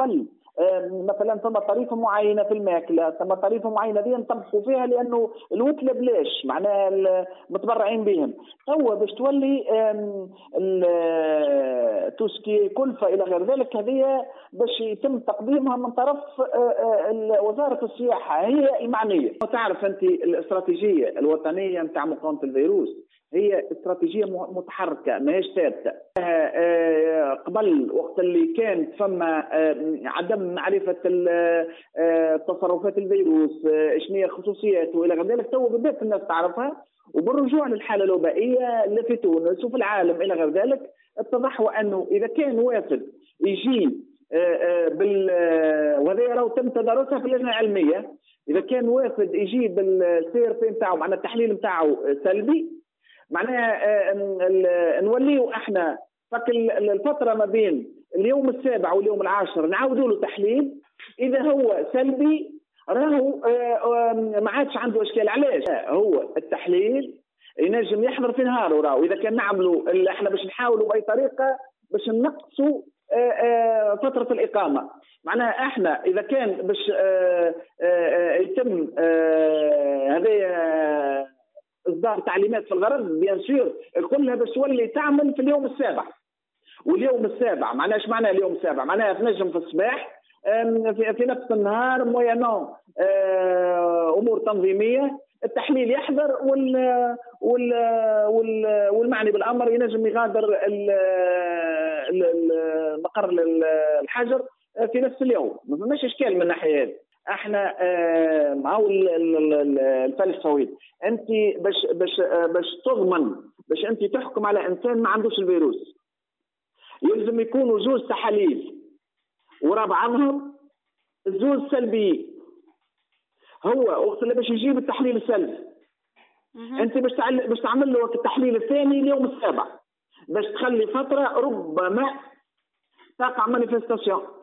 الحل. مثلا ثم طريقه معينه في الماكله، ثم طريقه معينه دي نطبقوا فيها لانه الوكله بلاش معناها متبرعين بهم. هو باش تولي توسكي كلفه الى غير ذلك، هذه باش يتم تقديمها من طرف وزاره السياحه هي المعنيه. وتعرف انت الاستراتيجيه الوطنيه نتاع مقاومه الفيروس هي استراتيجيه متحركه ماهيش ثابته. قبل وقت اللي كانت فما عدم معرفه تصرفات الفيروس شنو هي خصوصياته والى غير ذلك، تو بدات الناس تعرفها، وبالرجوع للحاله الوبائيه اللي في تونس وفي العالم الى غير ذلك اتضح انه اذا كان وافد يجي وهذا راهو تم تدارسها في اللجنه العلميه، اذا كان وافد يجي بالسير في نتاعو معناها التحليل نتاعو سلبي، معناها نوليو احنا فك الفتره ما بين اليوم السابع واليوم العاشر نعاودوا له تحليل، اذا هو سلبي راهو ما عادش عنده اشكال. علاش؟ هو التحليل ينجم يحضر في نهاره، راهو اذا كان نعملوا احنا باش نحاولوا باي طريقه باش نقصوا فتره الاقامه، معناها احنا اذا كان باش يتم هذه اصدار تعليمات في الغرب بيان سور كلها باش تولي تعمل في اليوم السابع. واليوم السابع معناها ايش معناها اليوم السابع؟ معناها تنجم في الصباح في نفس النهار موينون امور تنظيميه التحليل يحضر والمعني بالامر ينجم يغادر مقر الحجر في نفس اليوم، ما فماش اشكال من الناحيه هذه. احنا مع الفلسفوي انت باش تضمن باش انت تحكم على انسان ما عندوش الفيروس يلزم يكونوا جوز تحاليل ورا بعضهم الزوز سلبيين. هو وقت اللي باش يجيب التحليل السلبي انت باش تعمل له التحليل الثاني اليوم السابع باش تخلي فتره ربما تقع مانيفستاسيون